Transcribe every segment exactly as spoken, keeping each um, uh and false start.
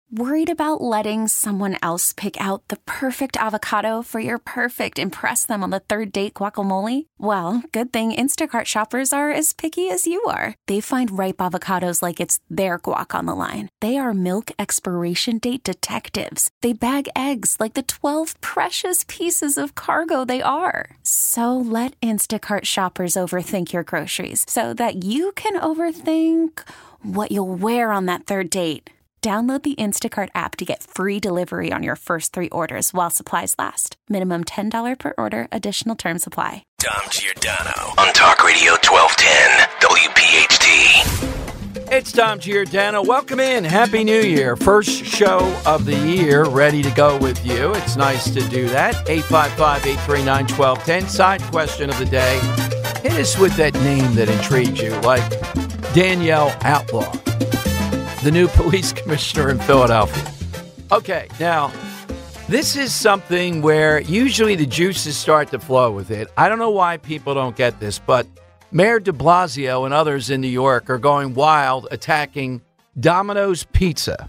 Worried about letting someone else pick out the perfect avocado for your perfect impress them on the third date guacamole? Well, good thing Instacart shoppers are as picky as you are. They find ripe avocados like it's their guac on the line. They are milk expiration date detectives. They bag eggs like the twelve precious pieces of cargo they are. So let Instacart shoppers overthink your groceries so that you can overthink what you'll wear on that third date. Download the Instacart app to get free delivery on your first three orders while supplies last. Minimum ten dollars per order. Additional terms apply. Dom Giordano on Talk Radio twelve ten W P H T. It's Dom Giordano. Welcome in. Happy New Year. First show of the year. Ready to go with you. It's nice to do that. eight five five, eight three nine, one two one zero. Side question of the day. Hit us with that name that intrigues you, like Danielle Outlaw, the new police commissioner in Philadelphia. Okay, now, this is something where usually the juices start to flow with it. I don't know why people don't get this, but Mayor de Blasio and others in New York are going wild, attacking Domino's Pizza.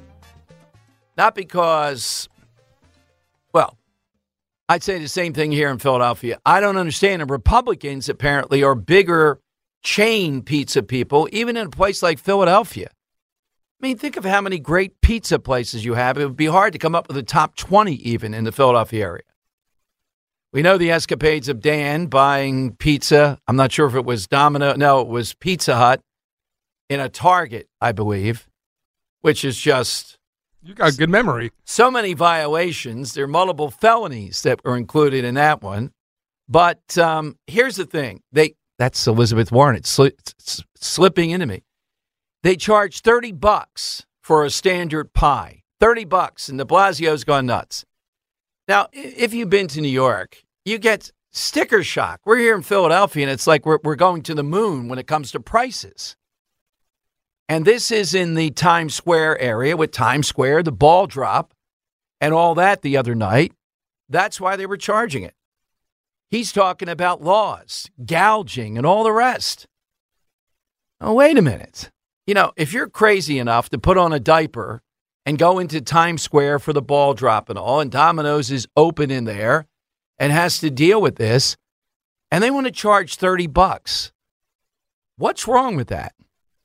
Not because, well, I'd say the same thing here in Philadelphia. I don't understand. And Republicans apparently are bigger chain pizza people, even in a place like Philadelphia. I mean, think of how many great pizza places you have. It would be hard to come up with a top twenty even in the Philadelphia area. We know the escapades of Dan buying pizza. I'm not sure if it was Domino. No, it was Pizza Hut in a Target, I believe, which is just... You got a good memory. So many violations. There are multiple felonies that were included in that one. But um, here's the thing. They That's Elizabeth Warren. It's, sli- it's slipping into me. They charge thirty bucks for a standard pie. thirty bucks, and de Blasio's gone nuts. Now, if you've been to New York, you get sticker shock. We're here in Philadelphia, and it's like we're, we're going to the moon when it comes to prices. And this is in the Times Square area with Times Square, the ball drop, and all that the other night. That's why they were charging it. He's talking about laws, gouging, and all the rest. Oh, wait a minute. You know, if you're crazy enough to put on a diaper and go into Times Square for the ball drop and all, and Domino's is open in there and has to deal with this, and they want to charge thirty bucks, what's wrong with that?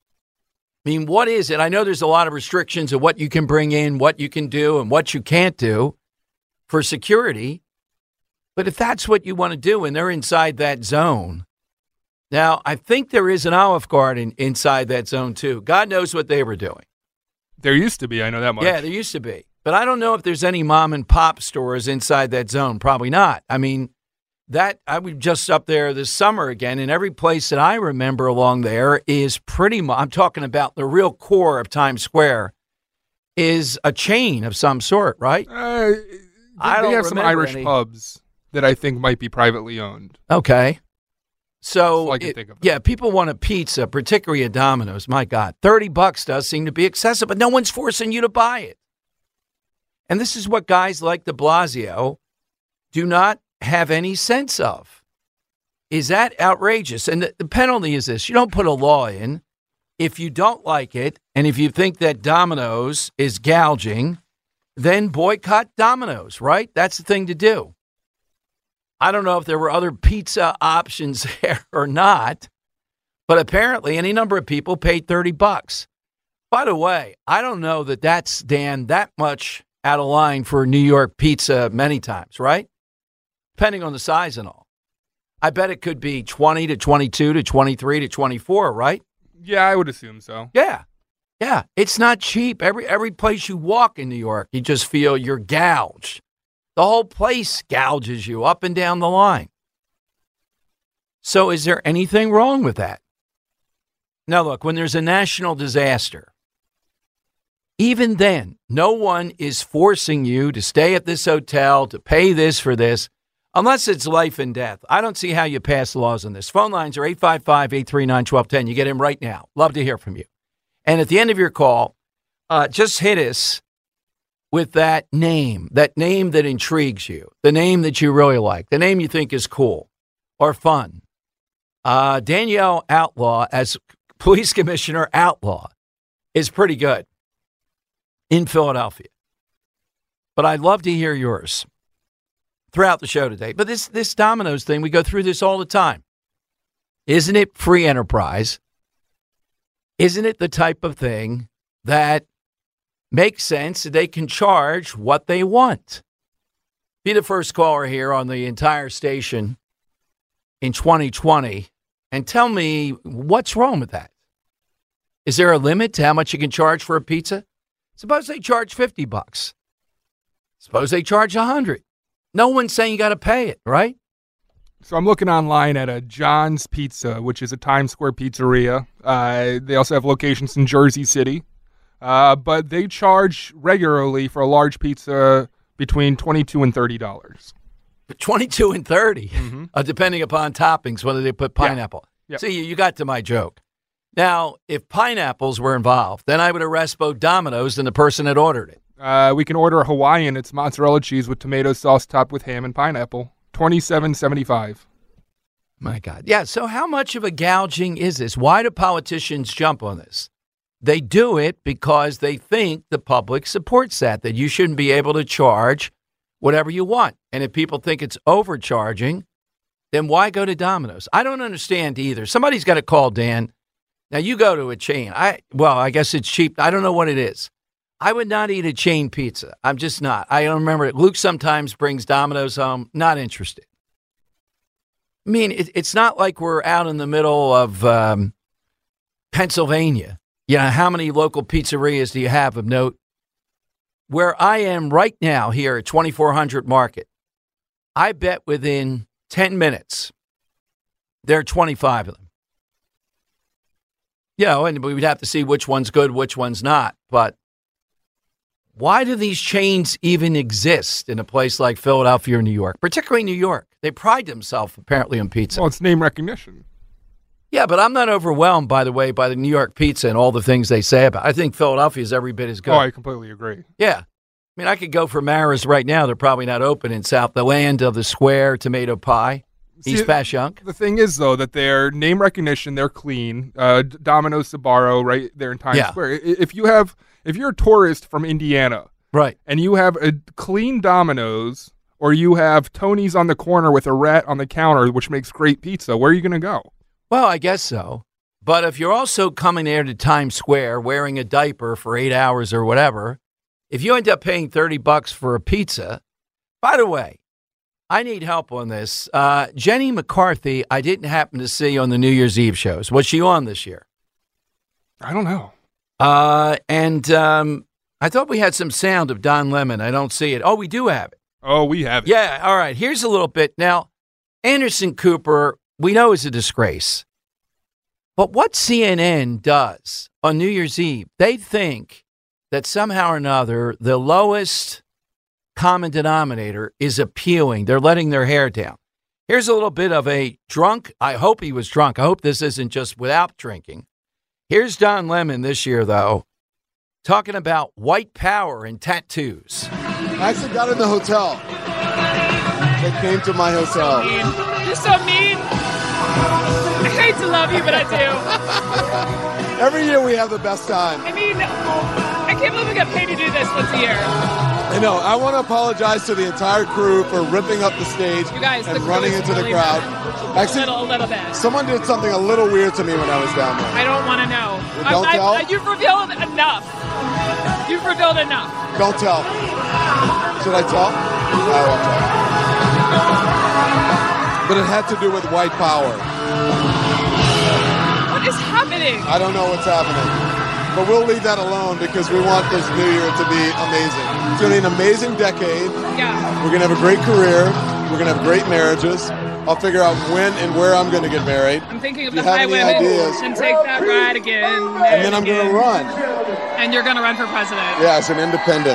I mean, what is it? I know there's a lot of restrictions of what you can bring in, what you can do, and what you can't do for security. But if that's what you want to do and they're inside that zone. Now, I think there is an Olive Garden inside that zone, too. God knows what they were doing. There used to be. I know that much. Yeah, there used to be. But I don't know if there's any mom and pop stores inside that zone. Probably not. I mean, that I was just up there this summer again, and every place that I remember along there is pretty much, I'm talking about the real core of Times Square, is a chain of some sort, right? Uh, they, I don't they have some Irish any. pubs that I think might be privately owned. Okay. So, I can it, think of yeah, people want a pizza, particularly at Domino's. My God, thirty bucks does seem to be excessive, but no one's forcing you to buy it. And this is what guys like de Blasio do not have any sense of. Is that outrageous? And the, the penalty is this. You don't put a law in. If you don't like it, and if you think that Domino's is gouging, then boycott Domino's, right? That's the thing to do. I don't know if there were other pizza options there or not, but apparently any number of people paid thirty bucks. By the way, I don't know that that's, Dan, that much out of line for New York pizza many times, right? Depending on the size and all. I bet it could be twenty to twenty-two to twenty-three to twenty-four, right? Yeah, I would assume so. Yeah. Yeah. It's not cheap. Every every place you walk in New York, you just feel you're gouged. The whole place gouges you up and down the line. So is there anything wrong with that? Now, look, when there's a national disaster, even then, no one is forcing you to stay at this hotel, to pay this for this, unless it's life and death. I don't see how you pass laws on this. Phone lines are eight five five, eight three nine, one two one zero. You get him right now. Love to hear from you. And at the end of your call, uh, just hit us with that name, that name that intrigues you, the name that you really like, the name you think is cool or fun. Uh, Danielle Outlaw as police commissioner Outlaw is pretty good. in Philadelphia. But I'd love to hear yours throughout the show today. But this this Domino's thing, we go through this all the time. Isn't it free enterprise? Isn't it the type of thing that makes sense that they can charge what they want? Be the first caller here on the entire station in twenty twenty and tell me what's wrong with that. Is there a limit to how much you can charge for a pizza? Suppose they charge fifty bucks. Suppose they charge one hundred. No one's saying you got to pay it, right? So I'm looking online at a John's Pizza, which is a Times Square pizzeria. Uh, they also have locations in Jersey City. Uh, but they charge regularly for a large pizza between twenty-two and thirty dollars. twenty-two and thirty, mm-hmm. uh, depending upon toppings, whether they put pineapple. Yeah. Yep. See, you, you got to my joke. Now, if pineapples were involved, then I would arrest both Domino's and the person that ordered it. Uh, we can order a Hawaiian. It's mozzarella cheese with tomato sauce topped with ham and pineapple. twenty-seven seventy-five. My God. Yeah, so how much of a gouging is this? Why do politicians jump on this? They do it because they think the public supports that, that you shouldn't be able to charge whatever you want. And if people think it's overcharging, then why go to Domino's? I don't understand either. Somebody's got to call Dan. Now, you go to a chain. I Well, I guess it's cheap. I don't know what it is. I would not eat a chain pizza. I'm just not. I don't remember it. Luke sometimes brings Domino's home. Not interested. I mean, it, it's not like we're out in the middle of um, Pennsylvania. You know, how many local pizzerias do you have of note? Where I am right now here at twenty-four hundred Market, I bet within ten minutes, there are twenty-five of them. You know, and we would have to see which one's good, which one's not. But why do these chains even exist in a place like Philadelphia or New York, particularly New York? They pride themselves, apparently, on pizza. Well, it's name recognition. Yeah, but I'm not overwhelmed, by the way, by the New York pizza and all the things they say about it. I think Philadelphia is every bit as good. Oh, I completely agree. Yeah. I mean, I could go for Mara's right now. They're probably not open in South, the land of the square tomato pie, See, East Passyunk. The thing is, though, that their name recognition, they're clean. Uh, Domino's, Sbarro, right there in Times Yeah. Square. If you have, if you're a tourist from Indiana, right, and you have a clean Domino's, or you have Tony's on the corner with a rat on the counter, which makes great pizza, where are you going to go? Well, I guess so. But if you're also coming there to Times Square wearing a diaper for eight hours or whatever, if you end up paying thirty bucks for a pizza, by the way, I need help on this. Uh, Jenny McCarthy, I didn't happen to see on the New Year's Eve shows. Was she on this year? I don't know. Uh, and um, I thought we had some sound of Don Lemon. I don't see it. Oh, we do have it. Oh, we have it. Yeah, all right. Here's a little bit. Now, Anderson Cooper, we know is a disgrace. But what C N N does on New Year's Eve, they think that somehow or another the lowest common denominator is appealing. They're letting their hair down. Here's a little bit of a drunk. I hope he was drunk. I hope this isn't just without drinking. Here's Don Lemon this year, though, talking about white power and tattoos. I actually got in the hotel. They came to my hotel. You're so mean. I hate to love you, but I do. Every year we have the best time. I mean, I can't believe we got paid to do this once a year. I know. I want to apologize to the entire crew for ripping up the stage You guys, and the crew running is into really the crowd. bad. Actually, a little, a little bit. someone did something a little weird to me when I was down there. I don't want to know. Well, don't I, tell. I, you've revealed enough. You've revealed enough. Don't tell. Should I tell? I won't tell. But it had to do with white power. What is happening? I don't know what's happening. But we'll leave that alone because we want this new year to be amazing. It's going to be an amazing decade. Yeah. We're going to have a great career. We're going to have great marriages. I'll figure out when and where I'm going to get married. I'm thinking of If the you have any highwaymen ideas- and take that ride again. And, And then I'm going to run. And you're going to run for president. Yeah, as an independent.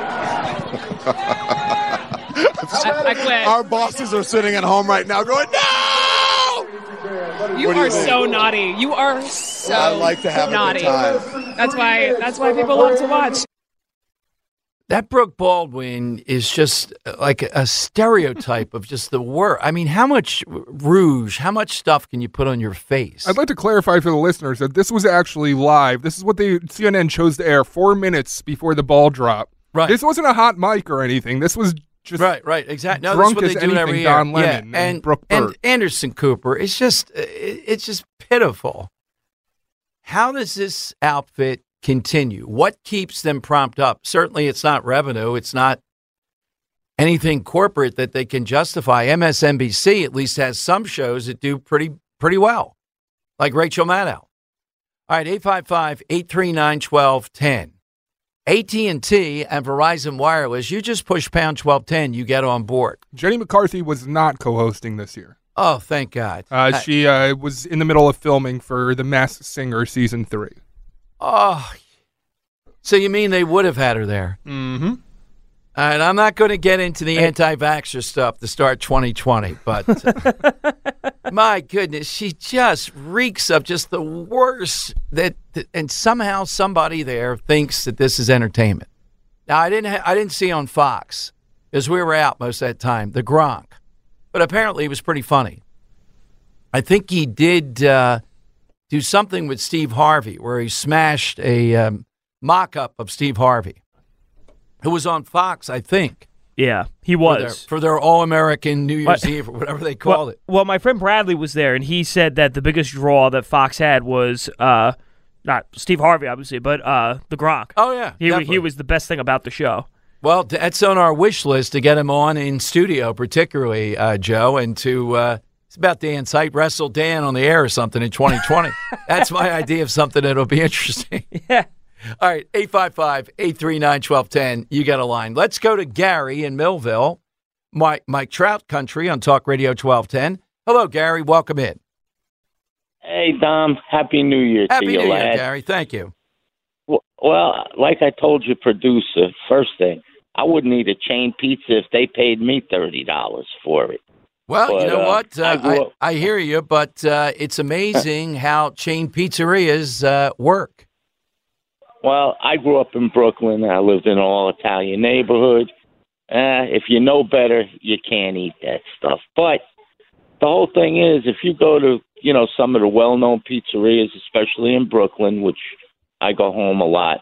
I, I quit. Our bosses are sitting at home right now going, no! You What do you are think? so naughty. You are so I like to have naughty. a good time. That's why. That's why people love to watch. That Brooke Baldwin is just like a stereotype of just the worst. I mean, how much rouge, how much stuff can you put on your face? I'd like to clarify for the listeners that this was actually live. This is what they C N N chose to air four minutes before the ball drop. Right. This wasn't a hot mic or anything. This was just right, right, exactly. No, drunk that's what as they do anything every Don year. Lemon yeah. and, and Brooke and Burt. Anderson Cooper. It's just, it's just pitiful. How does this outfit continue? What keeps them propped up? Certainly, it's not revenue. It's not anything corporate that they can justify. M S N B C at least has some shows that do pretty pretty well, like Rachel Maddow. All right, eight five five, eight three nine, one two one zero. A T and T and Verizon Wireless, you just push pound twelve ten, you get on board. Jenny McCarthy was not co-hosting this year. Oh, thank God. Uh, she uh, was in the middle of filming for The Masked Singer Season three. Oh, so you mean they would have had her there? Mm-hmm. All right, I'm not going to get into the anti-vaxxer stuff to start twenty twenty, but my goodness, she just reeks of just the worst. That, and somehow somebody there thinks that this is entertainment. Now, I didn't, ha- I didn't see on Fox because we were out most of that time the Gronk, but apparently it was pretty funny. I think he did uh, do something with Steve Harvey where he smashed a um, mock-up of Steve Harvey, who was on Fox, I think. Yeah, he For was. their, for their All-American New Year's What? Eve or whatever they called well, it. Well, my friend Bradley was there, and he said that the biggest draw that Fox had was uh, not Steve Harvey, obviously, but uh, the Gronk. Oh, yeah, he definitely. he was the best thing about the show. Well, that's on our wish list to get him on in studio, particularly, uh, Joe, and to, uh, it's about Dan's height, wrestle Dan on the air or something in twenty twenty. That's my idea of something that'll be interesting. Yeah. All right, eight five five, eight three nine, one two one zero. You got a line. Let's go to Gary in Millville, Mike, Mike Trout Country on Talk Radio twelve ten. Hello, Gary. Welcome in. Hey, Dom. Happy New Year Happy to you, New Year, lad. Gary. Thank you. W- Well, like I told you, producer, first thing, I wouldn't eat a chain pizza if they paid me thirty dollars for it. Well, But, you know uh, what? Uh, I grew I, up- I hear you, but uh, it's amazing how chain pizzerias uh, work. Well, I grew up in Brooklyn. I lived in an all-Italian neighborhood. Uh, if you know better, you can't eat that stuff. But the whole thing is, if you go to, you know, some of the well-known pizzerias, especially in Brooklyn, which I go home a lot,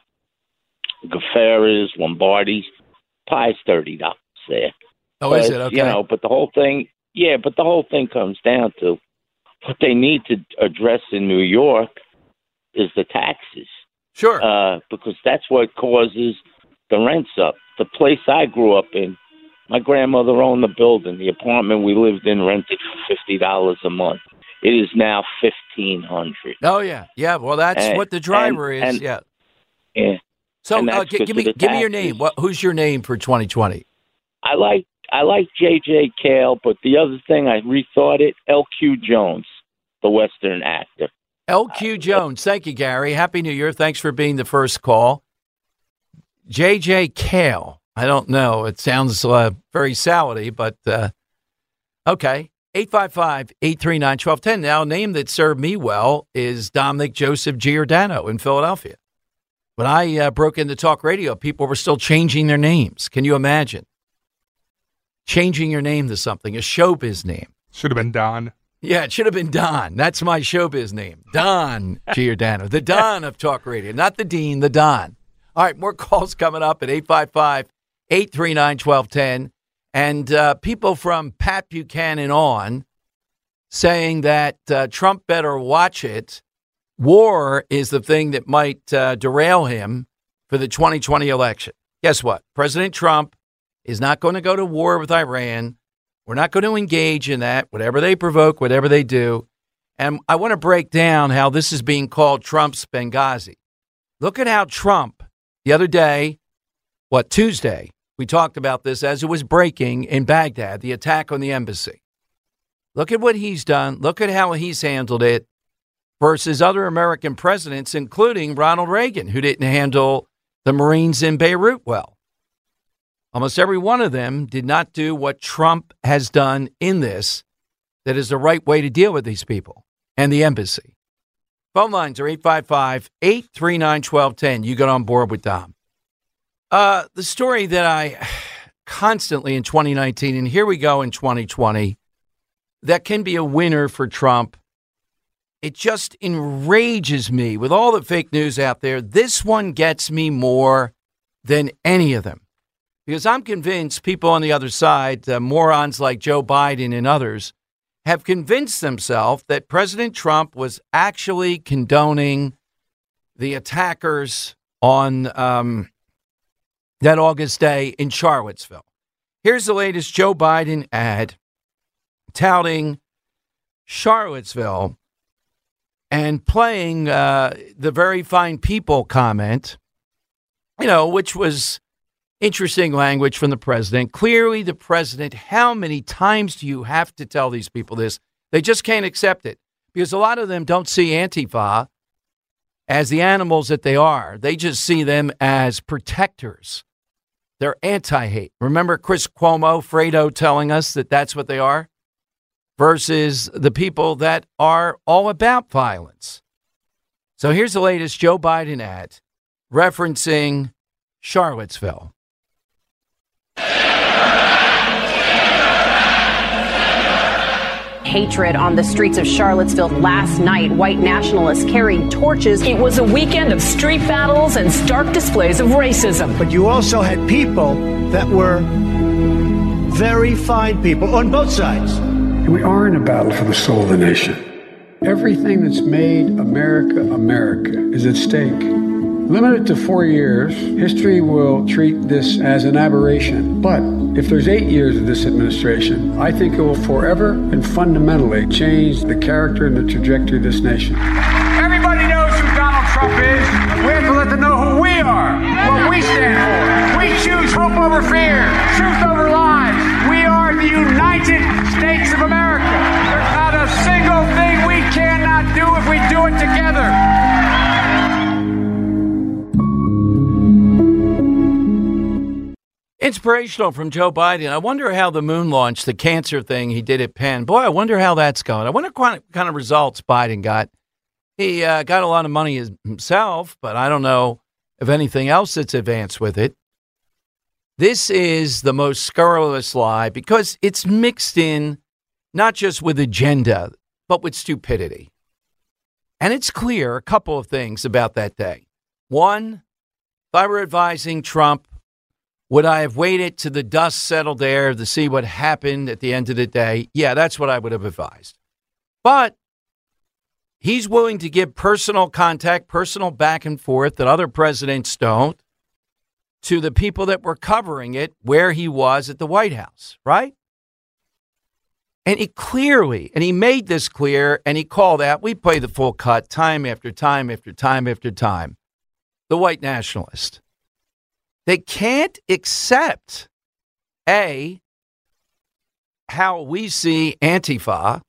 Gaffera's, Lombardi's, pie's thirty dollars there. Oh, is But, it? Okay. You know, but the whole thing, yeah, but the whole thing comes down to what they need to address in New York is the taxes. Sure. Uh, because that's what causes the rents up. The place I grew up in, my grandmother owned the building. The apartment we lived in rented for fifty dollars a month. It is now fifteen hundred Oh, yeah. Yeah, well, that's And- what the driver and- is. and- yeah. Yeah. So and uh, that's g- because give of me the give me your taxes. name. What, who's your name for twenty twenty? I like I like J J Cale, but the other thing I rethought it, L Q Jones, the Western actor. L Q Jones. Thank you, Gary. Happy New Year. Thanks for being the first call. J J Cale. I don't know. It sounds uh, very salady, but uh, okay. eight five five, eight three nine, one two one zero. Now, a name that served me well is Dominic Joseph Giordano in Philadelphia. When I uh, broke into talk radio, people were still changing their names. Can you imagine? Changing your name to something, a showbiz name. Should have been Don. Yeah, it should have been Don. That's my showbiz name. Don Giordano. The Don of talk radio, not the Dean, the Don. All right, more calls coming up at eight five five, eight three nine, one two one zero. And uh, people from Pat Buchanan on saying that uh, Trump better watch it. War is the thing that might uh, derail him for the twenty twenty election. Guess what? President Trump is not going to go to war with Iran. We're not going to engage in that, whatever they provoke, whatever they do. And I want to break down how this is being called Trump's Benghazi. Look at how Trump, the other day, what, Tuesday, we talked about this as it was breaking in Baghdad, the attack on the embassy. Look at what he's done. Look at how he's handled it versus other American presidents, including Ronald Reagan, who didn't handle the Marines in Beirut well. Almost every one of them did not do what Trump has done in this that is the right way to deal with these people and the embassy. Phone lines are eight five five, eight three nine, one two one zero. You get on board with Dom. Uh, the story that I constantly in twenty nineteen, and here we go in twenty twenty, that can be a winner for Trump. It just enrages me with all the fake news out there. This one gets me more than any of them because I'm convinced people on the other side, uh, morons like Joe Biden and others, have convinced themselves that President Trump was actually condoning the attackers on um, that August day in Charlottesville. Here's the latest Joe Biden ad touting Charlottesville and playing uh, the very fine people comment, you know, which was interesting language from the president. Clearly, the president, how many times do you have to tell these people this? They just can't accept it because a lot of them don't see Antifa as the animals that they are. They just see them as protectors. They're anti-hate. Remember Chris Cuomo, Fredo telling us that that's what they are? Versus the people that are all about violence. So here's the latest Joe Biden ad referencing Charlottesville. Hatred on the streets of Charlottesville last night. White nationalists carrying torches. It was a weekend of street battles and stark displays of racism. But you also had people that were very fine people on both sides. We are in a battle for the soul of the nation. Everything that's made America America is at stake. Limited to four years, history will treat this as an aberration. But if there's eight years of this administration, I think it will forever and fundamentally change the character and the trajectory of this nation. Everybody knows who Donald Trump is. We have to let them know who we are, what we stand for. We choose hope over fear, truth over lies. We are the United States of America. There's not a single thing we cannot do if we do it together. Inspirational from Joe Biden. I wonder how the moon launch, the cancer thing he did at Penn. Boy, I wonder how that's going. I wonder what kind of results Biden got. He uh, got a lot of money himself, but I don't know if anything else that's advanced with it. This is the most scurrilous lie because it's mixed in not just with agenda, but with stupidity. And it's clear a couple of things about that day. One, if I were advising Trump, would I have waited till the dust settled there to see what happened at the end of the day? Yeah, that's what I would have advised. But he's willing to give personal contact, personal back and forth that other presidents don't to the people that were covering it where he was at the White House, right? And he clearly, and he made this clear, and he called out, we play the full cut time after time after time after time, the white nationalist. They can't accept, A, how we see Antifa.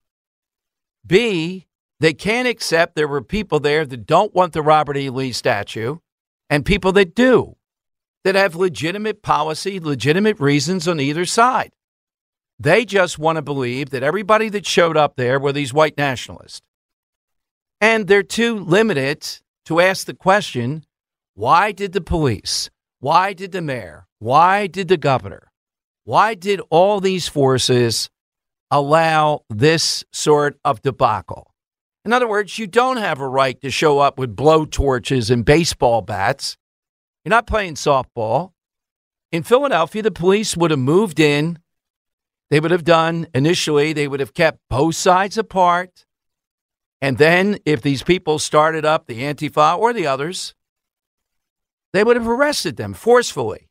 B, they can't accept there were people there that don't want the Robert E. Lee statue and people that do, that have legitimate policy, legitimate reasons on either side. They just want to believe that everybody that showed up there were these white nationalists. And they're too limited to ask the question, why did the police, why did the mayor, why did the governor, why did all these forces allow this sort of debacle? In other words, you don't have a right to show up with blowtorches and baseball bats. You're not playing softball. In Philadelphia, the police would have moved in. They would have done, initially, they would have kept both sides apart. And then if these people started up, the Antifa or the others, they would have arrested them forcefully.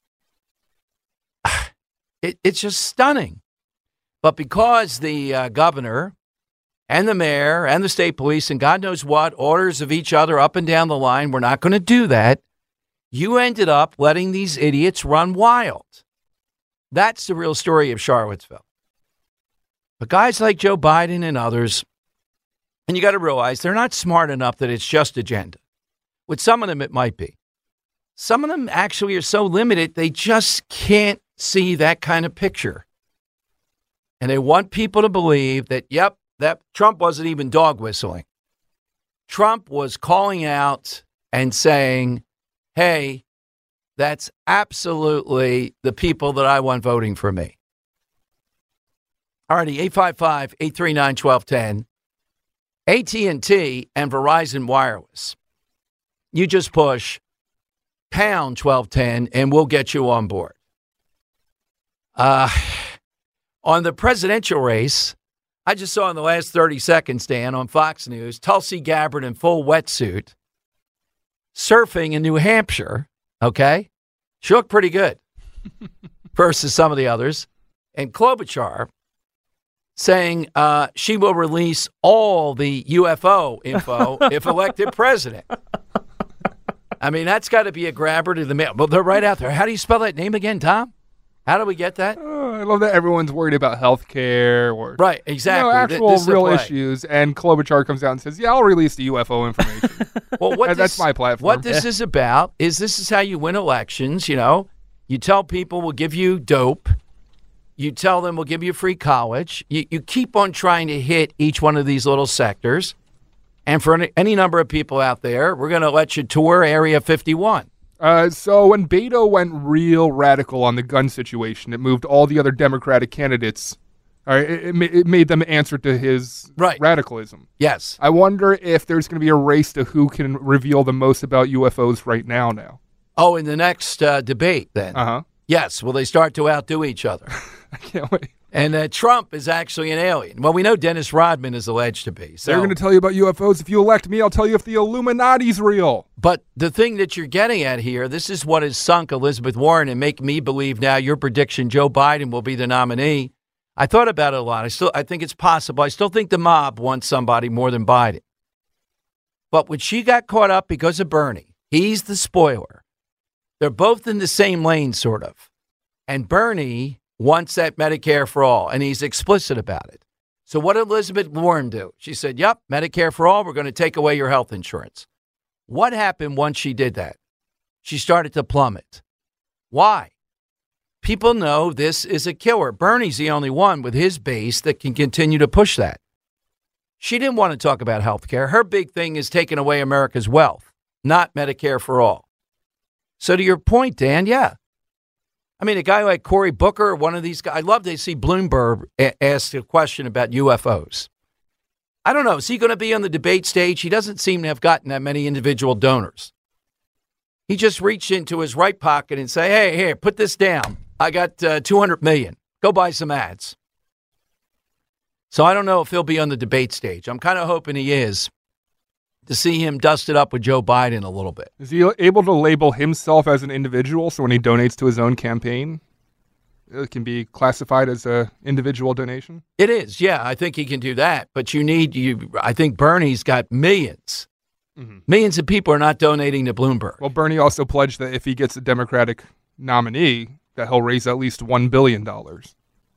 It, it's just stunning. But because the uh, governor and the mayor and the state police and God knows what, orders of each other up and down the line, we're not going to do that, you ended up letting these idiots run wild. That's the real story of Charlottesville. But guys like Joe Biden and others, and you got to realize they're not smart enough that it's just agenda. With some of them, it might be. Some of them actually are so limited, they just can't see that kind of picture. And they want people to believe that, yep, that Trump wasn't even dog whistling. Trump was calling out and saying, hey, That's absolutely the people that I want voting for me. All righty, eight five five, eight three nine, one two one zero. A T and T and Verizon Wireless. You just push pound twelve ten and we'll get you on board. Uh, on the presidential race, I just saw in the last thirty seconds, Dan, on Fox News, Tulsi Gabbard in full wetsuit surfing in New Hampshire, okay? She looked pretty good versus some of the others. And Klobuchar saying uh, she will release all the U F O info if elected president. I mean, that's got to be a grabber to the mail. But they're right out there. How do you spell that name again, Tom? How do we get that? Oh, I love that everyone's worried about health care or right, exactly. You know, actual Th- real issues. And Klobuchar comes out and says, yeah, I'll release the U F O information. Well, what That's this, my platform. What this is about is this is how you win elections, you know. You tell people we'll give you dope. You tell them we'll give you free college. You, you keep on trying to hit each one of these little sectors. And for any, any number of people out there, we're going to let you tour Area fifty-one. Uh, so when Beto went real radical on the gun situation, it moved all the other Democratic candidates. Or it, it, it made them answer to his right. radicalism. Yes. I wonder if there's going to be a race to who can reveal the most about U F Os right now now. Oh, in the next uh, debate, then. Uh-huh. Yes. Will they start to outdo each other? I can't wait. And uh, Trump is actually an alien. Well, we know Dennis Rodman is alleged to be. So. They're going to tell you about U F Os. If you elect me, I'll tell you if the Illuminati's real. But the thing that you're getting at here, this is what has sunk Elizabeth Warren and make me believe now your prediction Joe Biden will be the nominee. I thought about it a lot. I still, I think it's possible. I still think the mob wants somebody more than Biden. But when she got caught up because of Bernie, he's the spoiler. They're both in the same lane, sort of. And Bernie wants that Medicare for all, and he's explicit about it. So what did Elizabeth Warren do? She said, yep, Medicare for all, we're going to take away your health insurance. What happened once she did that? She started to plummet. Why? People know this is a killer. Bernie's the only one with his base that can continue to push that. She didn't want to talk about health care. Her big thing is taking away America's wealth, not Medicare for all. So to your point, Dan, yeah. I mean, a guy like Cory Booker, one of these guys, I'd love to see Bloomberg a- ask a question about U F Os. I don't know. Is he going to be on the debate stage? He doesn't seem to have gotten that many individual donors. He just reached into his right pocket and say, hey, here, put this down. I got uh, two hundred million dollars. Go buy some ads. So I don't know if he'll be on the debate stage. I'm kind of hoping he is, to see him dusted up with Joe Biden a little bit. Is he able to label himself as an individual, so when he donates to his own campaign, it can be classified as an individual donation? It is, yeah. I think he can do that. But you need, you. I think Bernie's got millions. Mm-hmm. Millions of people are not donating to Bloomberg. Well, Bernie also pledged that if he gets a Democratic nominee, that he'll raise at least one billion dollars.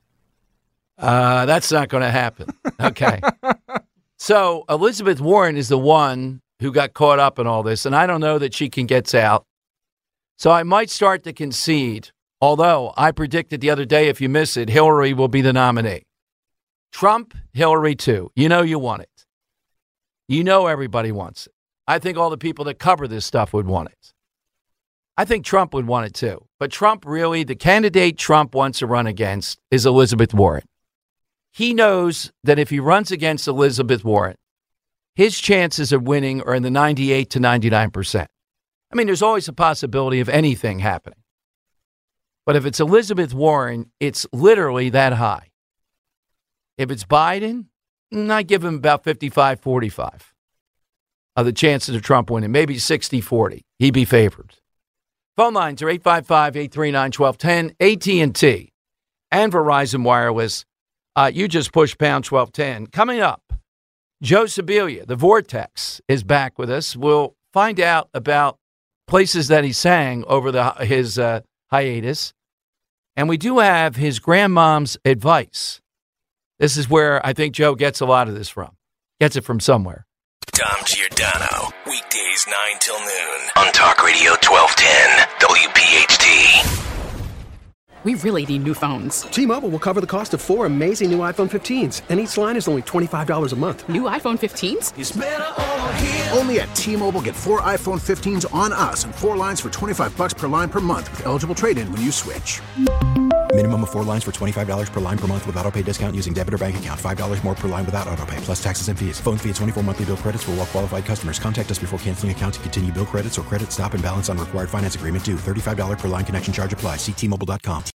Uh, that's not going to happen. Okay. So Elizabeth Warren is the one who got caught up in all this, and I don't know that she can get out. So I might start to concede, although I predicted the other day, if you miss it, Hillary will be the nominee. Trump, Hillary too. You know you want it. You know everybody wants it. I think all the people that cover this stuff would want it. I think Trump would want it too. But Trump really, the candidate Trump wants to run against is Elizabeth Warren. He knows that if he runs against Elizabeth Warren, his chances of winning are in the ninety-eight to ninety-nine percent. I mean, there's always a possibility of anything happening. But if it's Elizabeth Warren, it's literally that high. If it's Biden, I give him about fifty-five forty-five of the chances of Trump winning, maybe sixty forty. He'd be favored. Phone lines are eight five five, eight three nine, one two one zero, A T and T and Verizon Wireless. Uh, you just push pound twelve ten. Coming up, Joe Sibilia, the Vortex, is back with us. We'll find out about places that he sang over the, his uh, hiatus. And we do have his grandmom's advice. This is where I think Joe gets a lot of this from. Gets it from somewhere. Dom Giordano, weekdays nine till noon on Talk Radio twelve ten, W P H T. We really need new phones. T-Mobile will cover the cost of four amazing new iPhone fifteens, and each line is only twenty-five dollars a month. New iPhone fifteens? It's better over here. Only at T-Mobile, get four iPhone fifteens on us and four lines for twenty-five bucks per line per month with eligible trade-in when you switch. Minimum of four lines for twenty-five dollars per line per month with autopay discount using debit or bank account. five dollars more per line without autopay, plus taxes and fees. Phone fee at twenty-four monthly bill credits for well-qualified customers. Contact us before canceling account to continue bill credits or credit stop and balance on required finance agreement due. thirty-five dollars per line connection charge applies. See T Mobile dot com.